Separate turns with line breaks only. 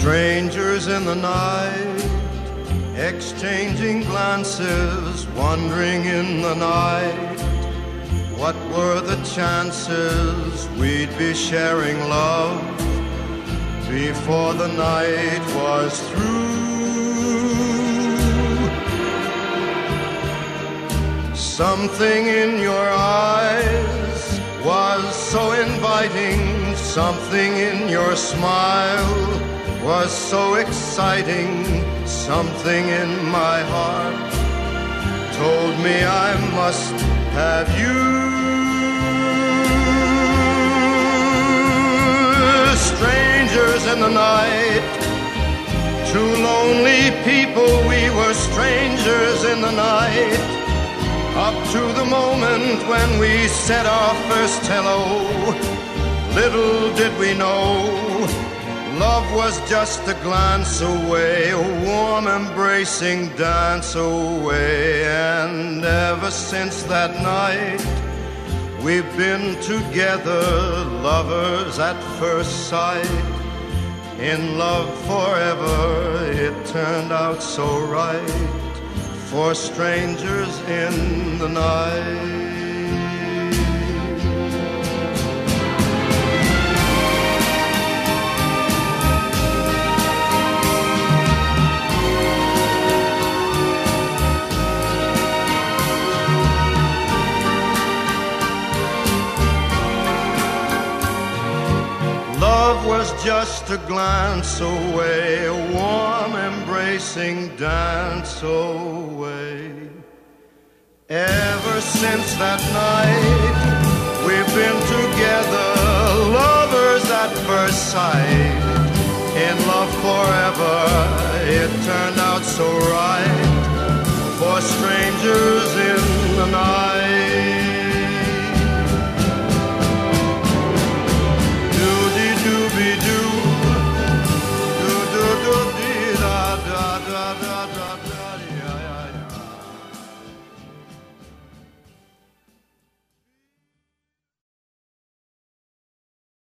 Strangers in the night, exchanging glances, wandering in the night. What were the chances we'd be sharing love before the night was through? Something in your eyes was so inviting, something in your smile was so exciting, something in my heart told me I must have you. Strangers in the night, two lonely people, we were strangers in the night, up to the moment when we said our first hello. Little did we know love was just a glance away, a warm embracing dance away. And ever since that night, we've been together, lovers at first sight. In love forever, it turned out so right, for strangers in the night. Love was just a glance away, a warm embracing dance away. Ever since that night, we've been together, lovers at first sight. In love forever, it turned out so right, for strangers in the night.